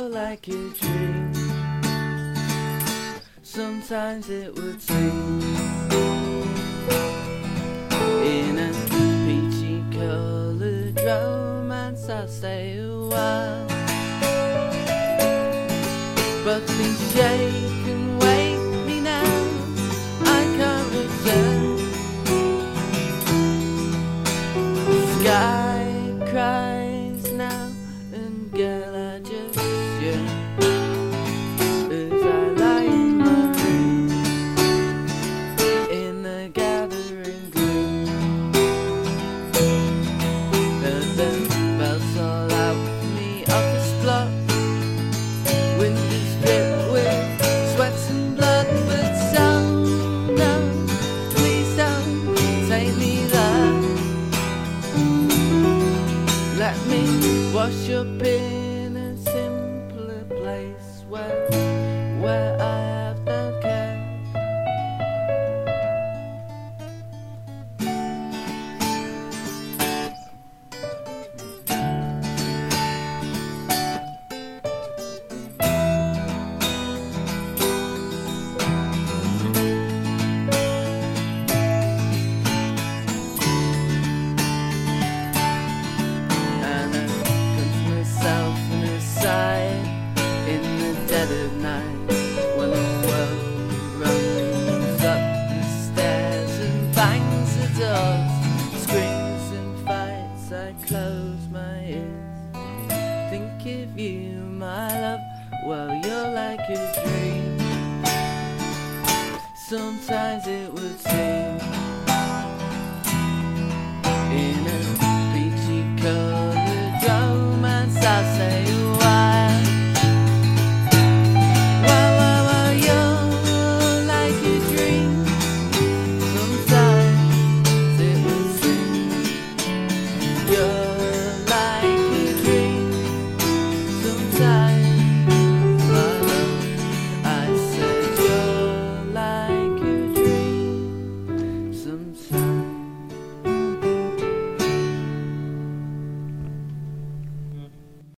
you're like a dream. Sometimes it would seem in a peachy coloured romance I'll stay a while, but these shake and wake me now, I can't return. The sky cries now, and girl I just yearn as I lie in my room in the gathering gloom. And the bells all out with me off this block, wind is dripped with sweat and blood, but so no, please don't take me there. Let me wash up in a simpler place where I have no care. And I punch myself in the side in the dead of night, when the world runs up the stairs and bangs the doors, screams and fights. I close my ears, think of you, my love. Well, you're like a dream. Sometimes it would seem